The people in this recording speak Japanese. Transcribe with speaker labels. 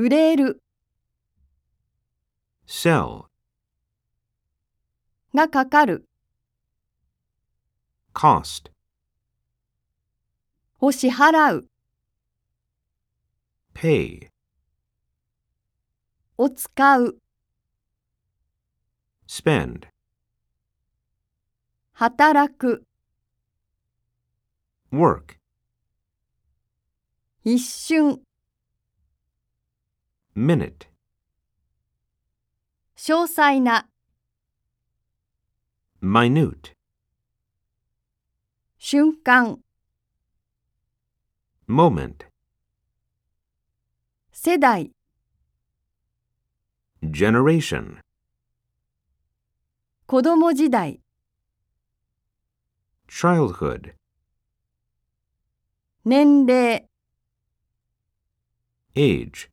Speaker 1: 売れる
Speaker 2: sell,
Speaker 1: がかかる
Speaker 2: cost,
Speaker 1: を支払う
Speaker 2: pay,
Speaker 1: を使う
Speaker 2: spend,
Speaker 1: 働く
Speaker 2: work,
Speaker 1: 一瞬
Speaker 2: minute,
Speaker 1: 詳細な
Speaker 2: minute,
Speaker 1: 瞬間
Speaker 2: moment,
Speaker 1: 世代
Speaker 2: generation,
Speaker 1: 子供時代
Speaker 2: childhood,
Speaker 1: 年齢
Speaker 2: age.